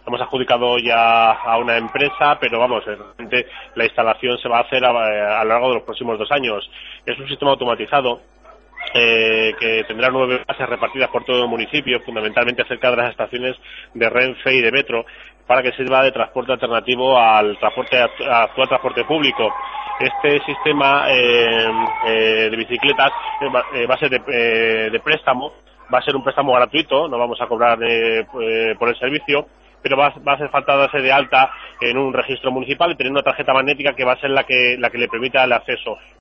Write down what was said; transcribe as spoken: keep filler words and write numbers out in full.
hemos adjudicado ya a una empresa, pero vamos, realmente la instalación se va a hacer a, a lo largo de los próximos dos años. Es un sistema automatizado Eh, que tendrá nueve bases repartidas por todo el municipio, fundamentalmente cerca de las estaciones de Renfe y de Metro, para que sirva de transporte alternativo al transporte al actual transporte público. Este sistema eh, eh, de bicicletas eh, va a ser de, eh, de préstamo, va a ser un préstamo gratuito, no vamos a cobrar eh, eh, por el servicio, pero va, va a hacer falta darse de alta en un registro municipal y tener una tarjeta magnética que va a ser la que la que le permita el acceso.